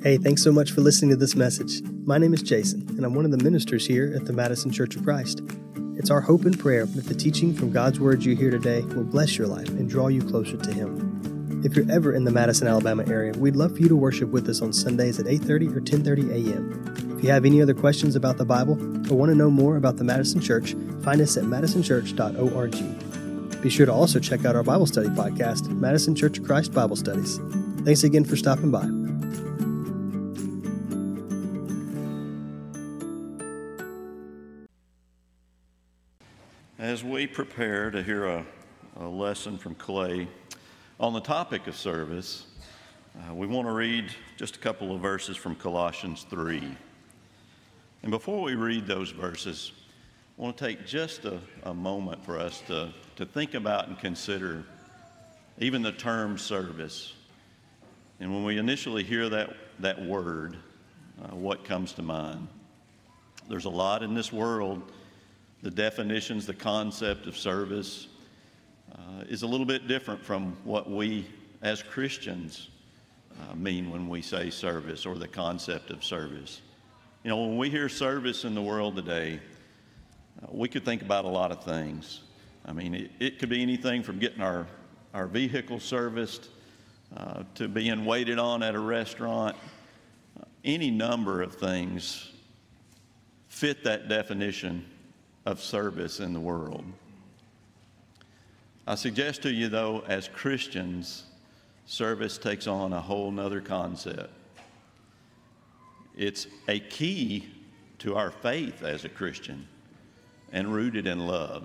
Hey, thanks so much for listening to this message. My name is Jason, and I'm one of the ministers here at the Madison Church of Christ. It's our hope and prayer that the teaching from God's Word you hear today will bless your life and draw you closer to Him. If you're ever in the Madison, Alabama area, we'd love for you to worship with us on Sundays at 8:30 or 10:30 a.m. If you have any other questions about the Bible or want to know more about the Madison Church, find us at madisonchurch.org. Be sure to also check out our Bible study podcast, Madison Church of Christ Bible Studies. Thanks again for stopping by. As we prepare to hear a lesson from Clay on the topic of service, we want to read just a couple of verses from Colossians 3. And before we read those verses, I want to take just a moment for us to think about and consider even the term service. And when we initially hear that word, what comes to mind? There's a lot in this world. The definitions, the concept of service is a little bit different from what we as Christians mean when we say service or the concept of service. You know, when we hear service in the world today, we could think about a lot of things. I mean, it could be anything from getting our vehicle serviced to being waited on at a restaurant. Any number of things fit that definition of service in the world. I suggest to you, though, as Christians, service takes on a whole nother concept. It's a key to our faith as a Christian and rooted in love.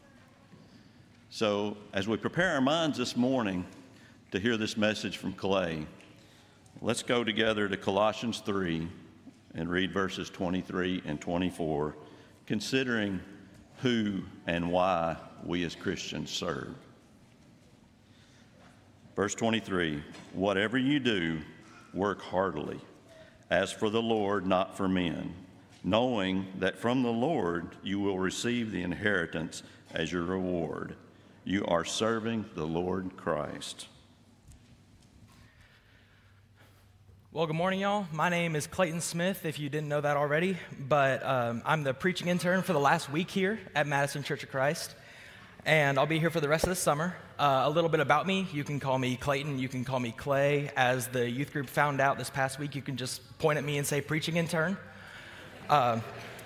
So, as we prepare our minds this morning to hear this message from Clay, let's go together to Colossians 3 and read verses 23 and 24, considering who and why we as Christians serve. Verse 23, whatever you do, work heartily, as for the Lord, not for men, knowing that from the Lord you will receive the inheritance as your reward. You are serving the Lord Christ. Well, good morning, y'all. My name is Clayton Smith, if you didn't know that already, but I'm the preaching intern for the last week here at Madison Church of Christ, and I'll be here for the rest of the summer. A little bit about me: you can call me Clayton, you can call me Clay. As the youth group found out this past week, you can just point at me and say preaching intern. But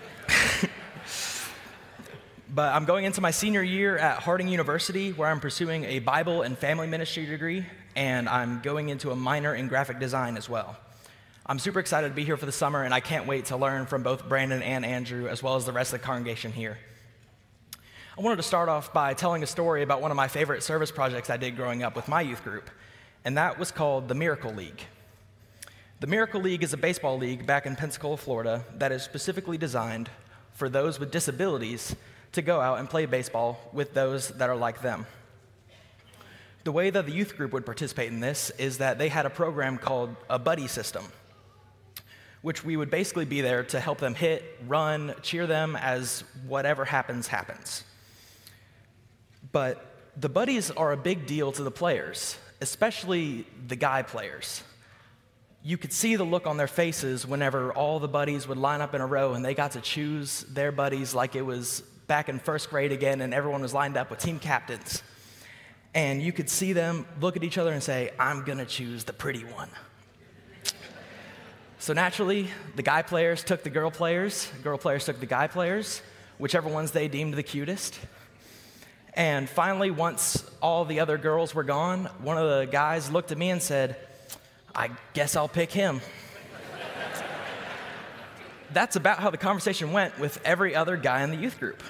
I'm going into my senior year at Harding University, where I'm pursuing a Bible and family ministry degree, and I'm going into a minor in graphic design as well. I'm super excited to be here for the summer, and I can't wait to learn from both Brandon and Andrew, as well as the rest of the congregation here. I wanted to start off by telling a story about one of my favorite service projects I did growing up with my youth group, and that was called the Miracle League. The Miracle League is a baseball league back in Pensacola, Florida, that is specifically designed for those with disabilities to go out and play baseball with those that are like them. The way that the youth group would participate in this is that they had a program called a buddy system, which we would basically be there to help them hit, run, cheer them as whatever happens, happens. But the buddies are a big deal to the players, especially the guy players. You could see the look on their faces whenever all the buddies would line up in a row and they got to choose their buddies like it was back in first grade again, and everyone was lined up with team captains. And you could see them look at each other and say, I'm gonna choose the pretty one. So naturally, the guy players took the girl players took the guy players, whichever ones they deemed the cutest. And finally, once all the other girls were gone, one of the guys looked at me and said, I guess I'll pick him. That's about how the conversation went with every other guy in the youth group.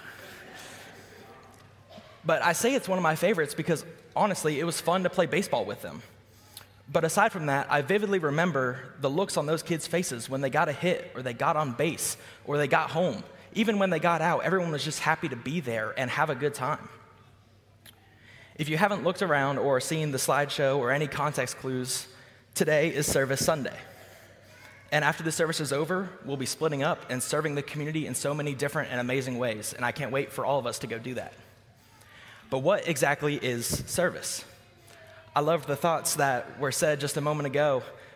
But I say it's one of my favorites because, honestly, it was fun to play baseball with them. But aside from that, I vividly remember the looks on those kids' faces when they got a hit, or they got on base, or they got home. Even when they got out, everyone was just happy to be there and have a good time. If you haven't looked around or seen the slideshow or any context clues, today is Service Sunday. And after the service is over, we'll be splitting up and serving the community in so many different and amazing ways, and I can't wait for all of us to go do that. But what exactly is service? I loved the thoughts that were said just a moment ago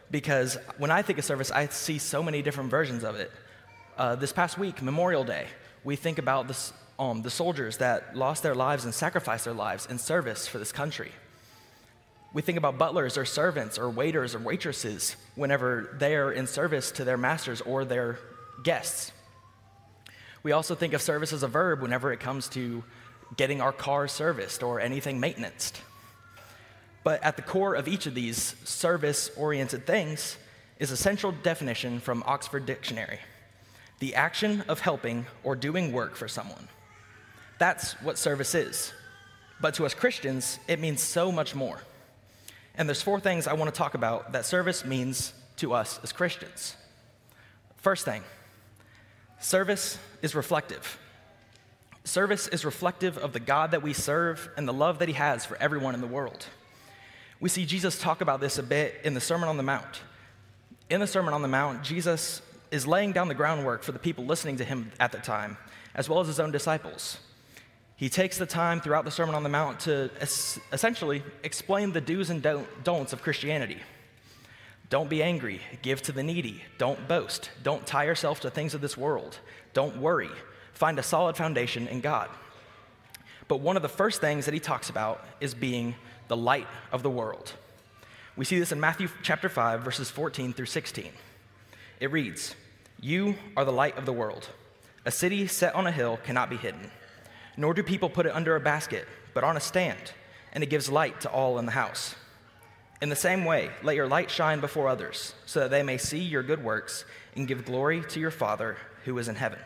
because when I think of service, I see so many different versions of it. This past week, Memorial Day, we think about the soldiers that lost their lives and sacrificed their lives in service for this country. We think about butlers or servants or waiters or waitresses whenever they're in service to their masters or their guests. We also think of service as a verb whenever it comes to getting our cars serviced or anything maintenanced. But at the core of each of these service-oriented things is a central definition from Oxford Dictionary: the action of helping or doing work for someone. That's what service is. But to us Christians, it means so much more. And there's 4 things I want to talk about that service means to us as Christians. First thing, service is reflective. Service is reflective of the God that we serve and the love that he has for everyone in the world. We see Jesus talk about this a bit in the Sermon on the Mount. In the Sermon on the Mount, Jesus is laying down the groundwork for the people listening to him at the time, as well as his own disciples. He takes the time throughout the Sermon on the Mount to essentially explain the do's and don'ts of Christianity. Don't be angry, give to the needy, don't boast, don't tie yourself to things of this world, don't worry, find a solid foundation in God. But one of the first things that he talks about is being the light of the world. We see this in Matthew chapter 5, verses 14 through 16. It reads, "You are the light of the world. A city set on a hill cannot be hidden. Nor do people put it under a basket, but on a stand, and it gives light to all in the house. In the same way, let your light shine before others, so that they may see your good works and give glory to your Father who is in heaven."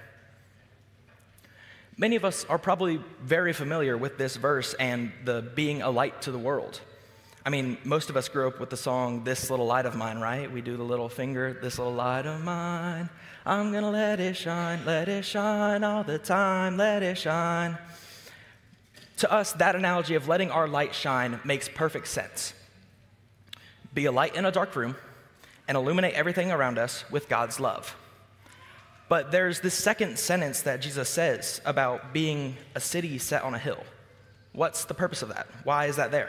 Many of us are probably very familiar with this verse and the being a light to the world. I mean, most of us grew up with the song, "This Little Light of Mine," right? We do the little finger, "This little light of mine, I'm gonna let it shine all the time, let it shine." To us, that analogy of letting our light shine makes perfect sense. Be a light in a dark room and illuminate everything around us with God's love. But there's this second sentence that Jesus says about being a city set on a hill. What's the purpose of that? Why is that there?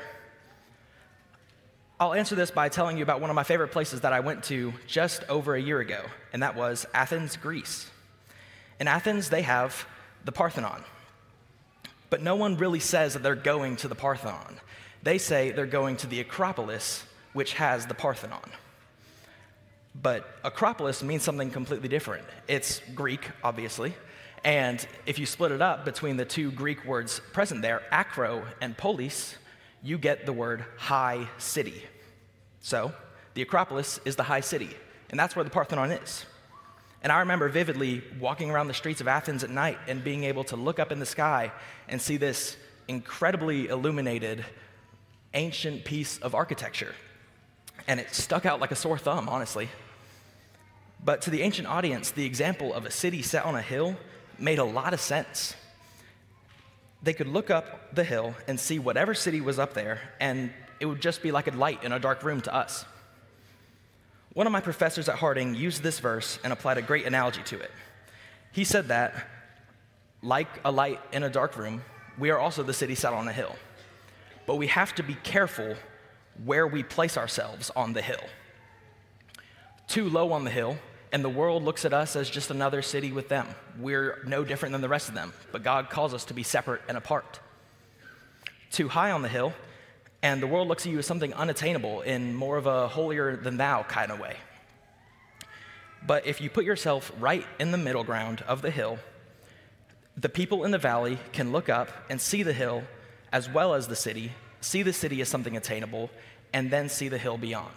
I'll answer this by telling you about one of my favorite places that I went to just over a year ago, and that was Athens, Greece. In Athens, they have the Parthenon. But no one really says that they're going to the Parthenon. They say they're going to the Acropolis, which has the Parthenon. But Acropolis means something completely different. It's Greek, obviously, and if you split it up between the 2 Greek words present there, akro and polis, you get the word high city. So, the Acropolis is the high city, and that's where the Parthenon is. And I remember vividly walking around the streets of Athens at night and being able to look up in the sky and see this incredibly illuminated, ancient piece of architecture. And it stuck out like a sore thumb, honestly. But to the ancient audience, the example of a city set on a hill made a lot of sense. They could look up the hill and see whatever city was up there, and it would just be like a light in a dark room to us. One of my professors at Harding used this verse and applied a great analogy to it. He said that, like a light in a dark room, we are also the city set on a hill. But we have to be careful where we place ourselves on the hill. Too low on the hill, and the world looks at us as just another city with them. We're no different than the rest of them, but God calls us to be separate and apart. Too high on the hill, and the world looks at you as something unattainable in more of a holier-than-thou kind of way. But if you put yourself right in the middle ground of the hill, the people in the valley can look up and see the hill as well as the city, see the city as something attainable, and then see the hill beyond.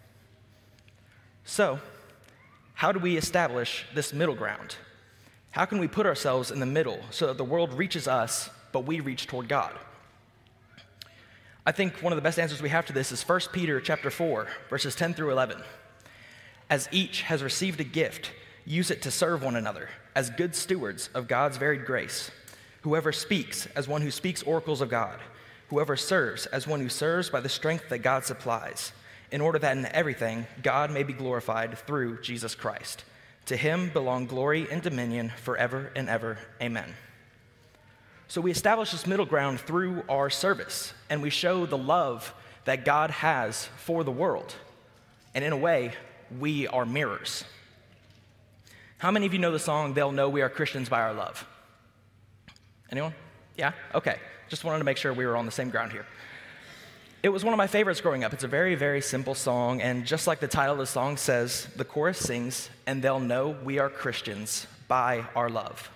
So, how do we establish this middle ground? How can we put ourselves in the middle so that the world reaches us, but we reach toward God? I think one of the best answers we have to this is 1 Peter chapter 4, verses 10 through 11. As each has received a gift, use it to serve one another as good stewards of God's varied grace. Whoever speaks, as one who speaks oracles of God. Whoever serves, as one who serves by the strength that God supplies, in order that in everything God may be glorified through Jesus Christ. To him belong glory and dominion forever and ever. Amen. So we establish this middle ground through our service, and we show the love that God has for the world. And in a way, we are mirrors. How many of you know the song, "They'll Know We Are Christians by Our Love"? Anyone? Yeah? Okay. Just wanted to make sure we were on the same ground here. It was one of my favorites growing up. It's a very, very simple song, and just like the title of the song says, the chorus sings, "And they'll know we are Christians by our love."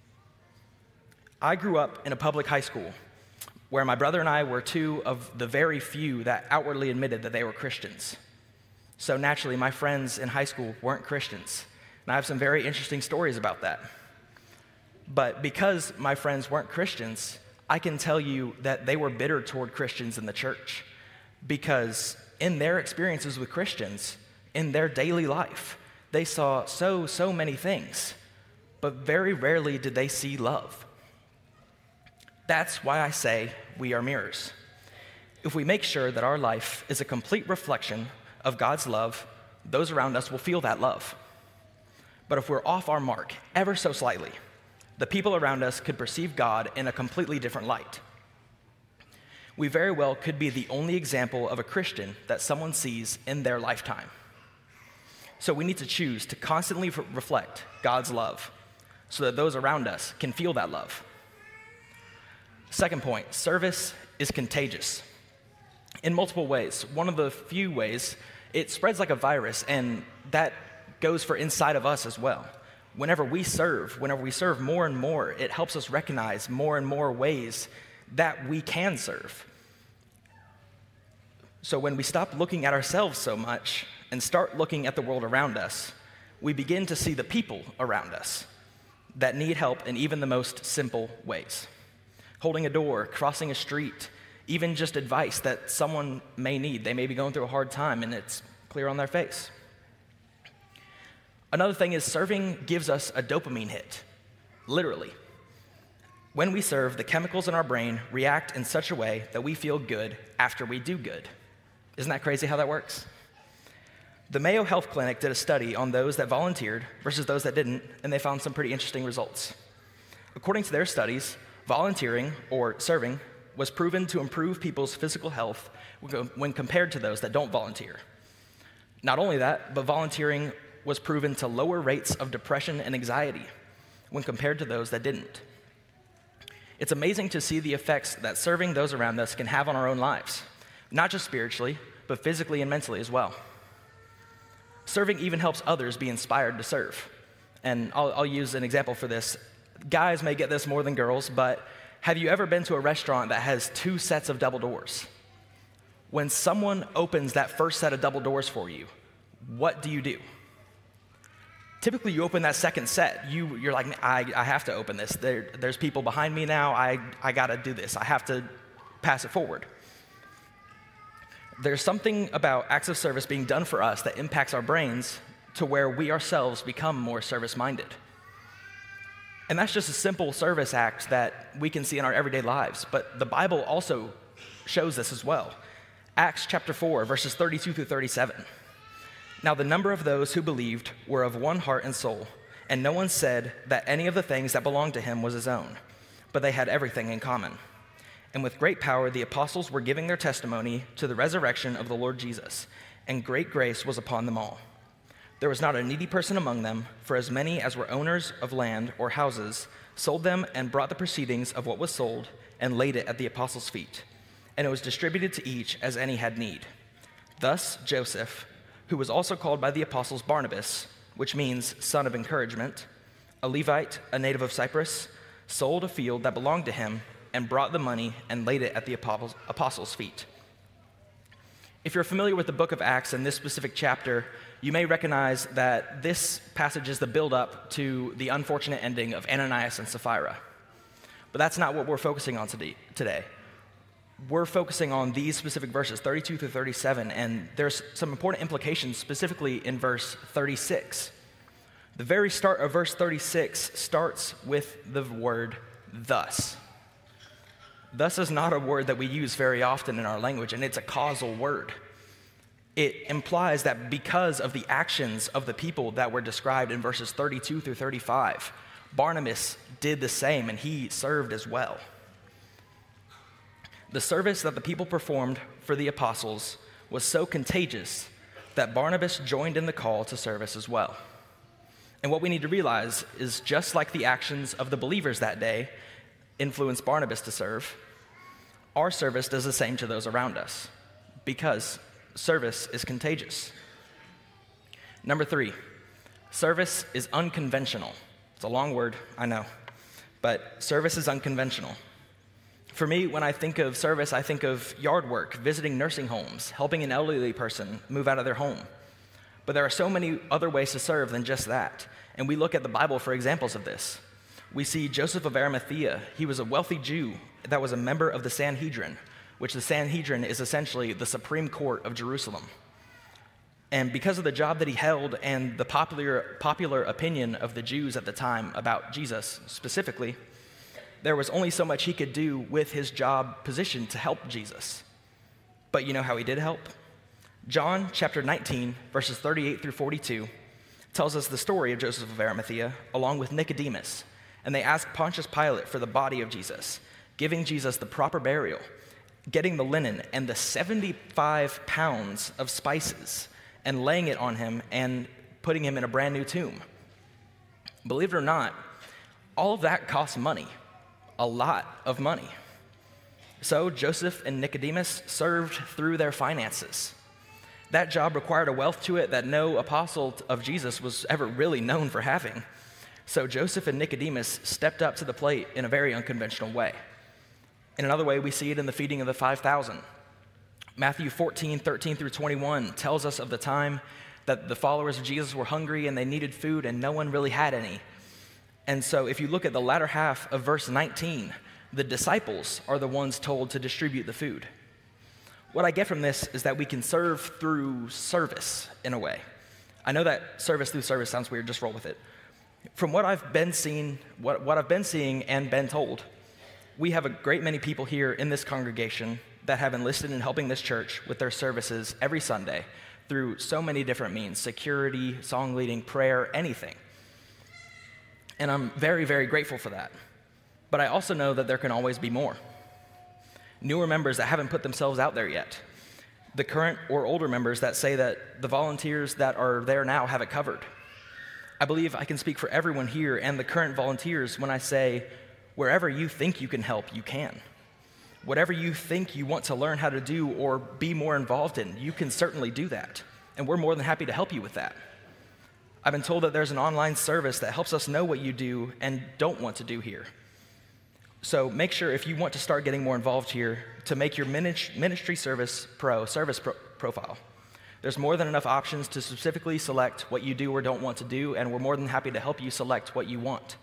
I grew up in a public high school where my brother and I were two of the very few that outwardly admitted that they were Christians. So naturally, my friends in high school weren't Christians, and I have some very interesting stories about that. But because my friends weren't Christians, I can tell you that they were bitter toward Christians in the church, because in their experiences with Christians, in their daily life, they saw so many things, but very rarely did they see love. That's why I say we are mirrors. If we make sure that our life is a complete reflection of God's love, those around us will feel that love. But if we're off our mark ever so slightly, the people around us could perceive God in a completely different light. We very well could be the only example of a Christian that someone sees in their lifetime. So we need to choose to constantly reflect God's love so that those around us can feel that love. Second point, service is contagious in multiple ways. One of the few ways, it spreads like a virus, and that goes for inside of us as well. Whenever we serve more and more, it helps us recognize more and more ways that we can serve. So when we stop looking at ourselves so much and start looking at the world around us, we begin to see the people around us that need help in even the most simple ways. Holding a door, crossing a street, even just advice that someone may need. They may be going through a hard time and it's clear on their face. Another thing is serving gives us a dopamine hit, literally. When we serve, the chemicals in our brain react in such a way that we feel good after we do good. Isn't that crazy how that works? The Mayo Health Clinic did a study on those that volunteered versus those that didn't, and they found some pretty interesting results. According to their studies, volunteering, or serving, was proven to improve people's physical health when compared to those that don't volunteer. Not only that, but volunteering was proven to lower rates of depression and anxiety when compared to those that didn't. It's amazing to see the effects that serving those around us can have on our own lives, not just spiritually, but physically and mentally as well. Serving even helps others be inspired to serve. And I'll use an example for this. Guys may get this more than girls, but have you ever been to a restaurant that has 2 sets of double doors? When someone opens that first set of double doors for you, what do? Typically, you open that second set. You're like, I have to open this. There's people behind me now. I got to do this. I have to pass it forward. There's something about acts of service being done for us that impacts our brains to where we ourselves become more service-minded. And that's just a simple service act that we can see in our everyday lives. But the Bible also shows this as well. Acts chapter 4, verses 32 through 37. Now the number of those who believed were of one heart and soul, and no one said that any of the things that belonged to him was his own, but they had everything in common. And with great power the apostles were giving their testimony to the resurrection of the Lord Jesus, and great grace was upon them all. There was not a needy person among them, for as many as were owners of land or houses sold them and brought the proceedings of what was sold and laid it at the apostles' feet, and it was distributed to each as any had need. Thus Joseph, who was also called by the apostles Barnabas, which means son of encouragement, a Levite, a native of Cyprus, sold a field that belonged to him and brought the money and laid it at the apostles' feet. If you're familiar with the book of Acts and this specific chapter, you may recognize that this passage is the build-up to the unfortunate ending of Ananias and Sapphira. But that's not what we're focusing on today. We're focusing on these specific verses, 32 through 37, and there's some important implications specifically in verse 36. The very start of verse 36 starts with the word thus. Thus is not a word that we use very often in our language, and it's a causal word. It implies that because of the actions of the people that were described in verses 32 through 35, Barnabas did the same, and he served as well. The service that the people performed for the apostles was so contagious that Barnabas joined in the call to service as well. And what we need to realize is just like the actions of the believers that day influenced Barnabas to serve, our service does the same to those around us, because service is contagious. Number 3, service is unconventional. It's a long word, I know, but service is unconventional. For me, when I think of service, I think of yard work, visiting nursing homes, helping an elderly person move out of their home. But there are so many other ways to serve than just that, and we look at the Bible for examples of this. We see Joseph of Arimathea. He was a wealthy Jew that was a member of the Sanhedrin, which the Sanhedrin is essentially the Supreme Court of Jerusalem. And because of the job that he held and the popular opinion of the Jews at the time about Jesus specifically, there was only so much he could do with his job position to help Jesus. But you know how he did help? John chapter 19, verses 38 through 42, tells us the story of Joseph of Arimathea along with Nicodemus. And they asked Pontius Pilate for the body of Jesus, giving Jesus the proper burial, getting the linen and the 75 pounds of spices and laying it on him and putting him in a brand new tomb. Believe it or not, all of that costs money, a lot of money. So Joseph and Nicodemus served through their finances. That job required a wealth to it that no apostle of Jesus was ever really known for having. So Joseph and Nicodemus stepped up to the plate in a very unconventional way. In another way, we see it in the feeding of the 5,000. Matthew 14, 13 through 21 tells us of the time that the followers of Jesus were hungry and they needed food and no one really had any. And so if you look at the latter half of verse 19, the disciples are the ones told to distribute the food. What I get from this is that we can serve through service in a way. I know that service through service sounds weird, just roll with it. From what I've been seeing, what I've been seeing and been told, we have a great many people here in this congregation that have enlisted in helping this church with their services every Sunday through so many different means: security, song leading, prayer, anything. And I'm very, very grateful for that. But I also know that there can always be more. Newer members that haven't put themselves out there yet. The current or older members that say that the volunteers that are there now have it covered. I believe I can speak for everyone here and the current volunteers when I say, wherever you think you can help, you can. Whatever you think you want to learn how to do or be more involved in, you can certainly do that. And we're more than happy to help you with that. I've been told that there's an online service that helps us know what you do and don't want to do here. So make sure, if you want to start getting more involved here, to make your ministry service profile. There's more than enough options to specifically select what you do or don't want to do, and we're more than happy to help you select what you want.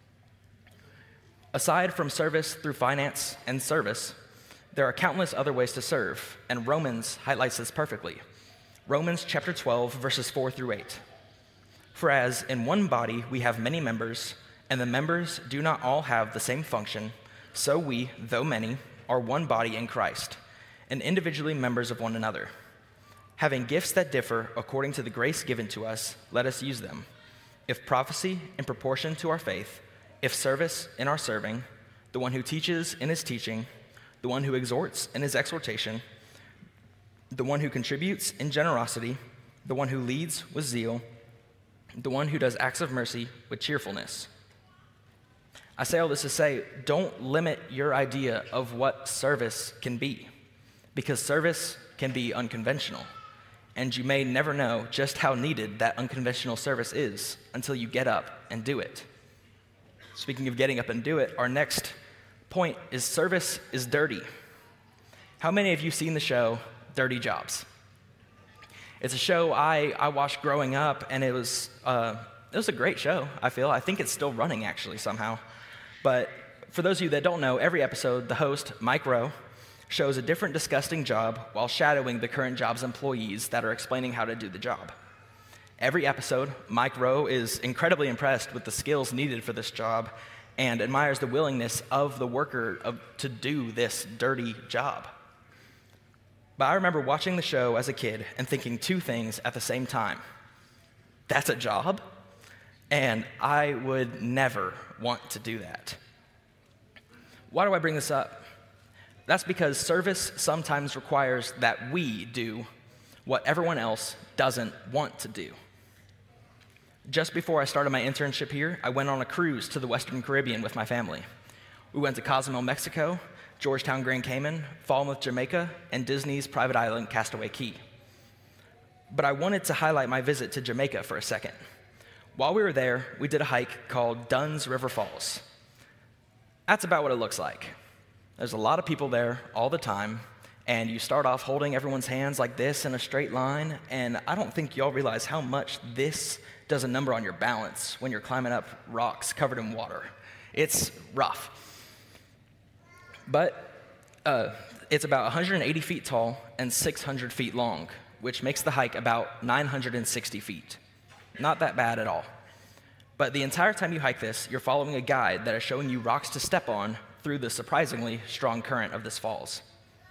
Aside from service through finance and service, there are countless other ways to serve, and Romans highlights this perfectly. Romans chapter 12, verses 4 through 8. For as in one body we have many members, and the members do not all have the same function, so we, though many, are one body in Christ, and individually members of one another. Having gifts that differ according to the grace given to us, let us use them. If prophecy, in proportion to our faith; if service, in our serving; the one who teaches, in his teaching; the one who exhorts, in his exhortation; the one who contributes, in generosity; the one who leads, with zeal; the one who does acts of mercy, with cheerfulness. I say all this to say, don't limit your idea of what service can be, because service can be unconventional, and you may never know just how needed that unconventional service is until you get up and do it. Speaking of getting up and do it, our next point is service is dirty. How many of you seen the show Dirty Jobs? It's a show I watched growing up, and it was a great show, I feel. I think it's still running, actually, somehow. But for those of you that don't know, every episode, the host, Mike Rowe, shows a different disgusting job while shadowing the current job's employees that are explaining how to do the job. Every episode, Mike Rowe is incredibly impressed with the skills needed for this job and admires the willingness of the worker to do this dirty job. But I remember watching the show as a kid and thinking two things at the same time. That's a job, and I would never want to do that. Why do I bring this up? That's because service sometimes requires that we do what everyone else doesn't want to do. Just before I started my internship here, I went on a cruise to the Western Caribbean with my family. We went to Cozumel, Mexico, Georgetown, Grand Cayman, Falmouth, Jamaica, and Disney's private island, Castaway Cay. But I wanted to highlight my visit to Jamaica for a second. While we were there, we did a hike called Dunn's River Falls. That's about what it looks like. There's a lot of people there all the time, and you start off holding everyone's hands like this in a straight line, and I don't think y'all realize how much this does a number on your balance when you're climbing up rocks covered in water. It's rough. But it's about 180 feet tall and 600 feet long, which makes the hike about 960 feet. Not that bad at all. But the entire time you hike this, you're following a guide that is showing you rocks to step on through the surprisingly strong current of this falls.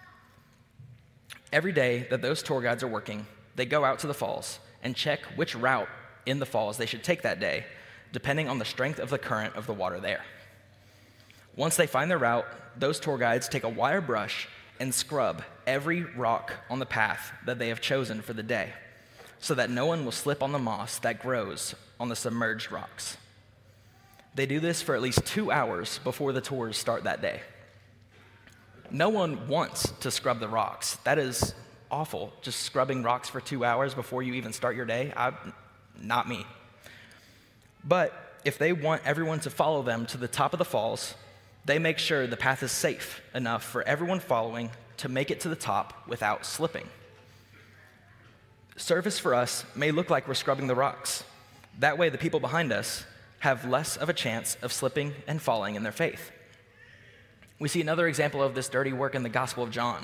Every day that those tour guides are working, they go out to the falls and check which route in the falls they should take that day, depending on the strength of the current of the water there. Once they find their route, those tour guides take a wire brush and scrub every rock on the path that they have chosen for the day, so that no one will slip on the moss that grows on the submerged rocks. They do this for at least 2 hours before the tours start that day. No one wants to scrub the rocks. That is awful, just scrubbing rocks for 2 hours before you even start your day. Not me. But if they want everyone to follow them to the top of the falls, they make sure the path is safe enough for everyone following to make it to the top without slipping. Service for us may look like we're scrubbing the rocks. That way, the people behind us have less of a chance of slipping and falling in their faith. We see another example of this dirty work in the Gospel of John.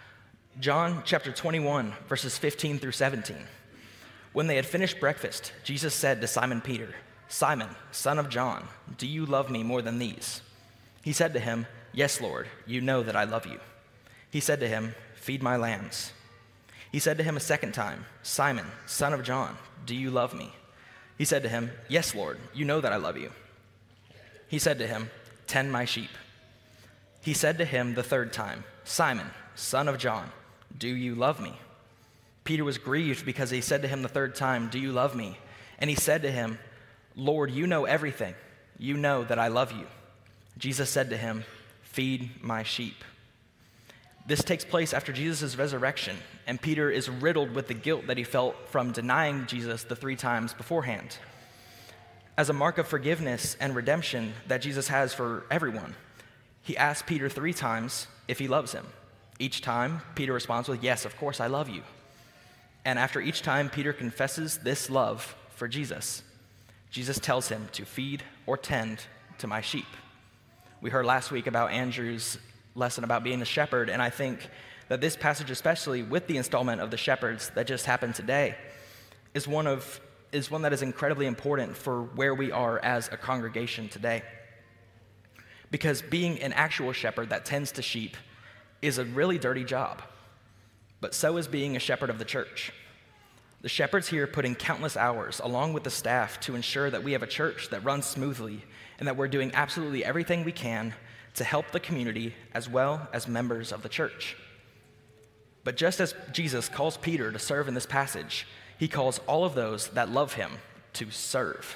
John chapter 21, verses 15 through 17. When they had finished breakfast, Jesus said to Simon Peter, "Simon, son of John, do you love me more than these?" He said to him, "Yes, Lord, you know that I love you." He said to him, "Feed my lambs." He said to him a second time, "Simon, son of John, do you love me?" He said to him, "Yes, Lord, you know that I love you." He said to him, "Tend my sheep." He said to him the third time, "Simon, son of John, do you love me?" Peter was grieved because he said to him the third time, "Do you love me?" And he said to him, "Lord, you know everything. You know that I love you." Jesus said to him, "Feed my sheep." This takes place after Jesus' resurrection, and Peter is riddled with the guilt that he felt from denying Jesus the 3 times beforehand. As a mark of forgiveness and redemption that Jesus has for everyone, he asks Peter 3 times if he loves him. Each time, Peter responds with, "Yes, of course, I love you." And after each time, Peter confesses this love for Jesus. Jesus tells him to feed or tend to my sheep. We heard last week about Andrew's lesson about being a shepherd, and I think that this passage, especially with the installment of the shepherds that just happened today, is one that is incredibly important for where we are as a congregation today. Because being an actual shepherd that tends to sheep is a really dirty job, but so is being a shepherd of the church. The shepherds here put in countless hours along with the staff to ensure that we have a church that runs smoothly and that we're doing absolutely everything we can to help the community as well as members of the church. But just as Jesus calls Peter to serve in this passage, he calls all of those that love him to serve.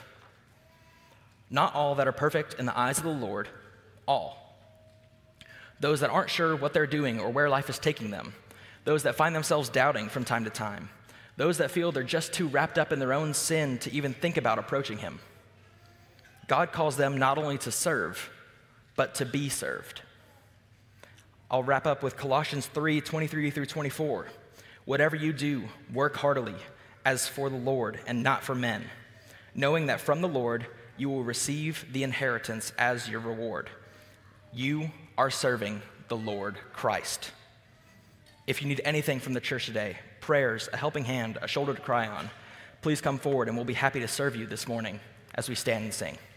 Not all that are perfect in the eyes of the Lord, all. Those that aren't sure what they're doing or where life is taking them, those that find themselves doubting from time to time, those that feel they're just too wrapped up in their own sin to even think about approaching him. God calls them not only to serve, but to be served. I'll wrap up with Colossians 3:23 through 24. Whatever you do, work heartily, as for the Lord and not for men, knowing that from the Lord you will receive the inheritance as your reward. You are serving the Lord Christ. If you need anything from the church today, prayers, a helping hand, a shoulder to cry on, please come forward and we'll be happy to serve you this morning as we stand and sing.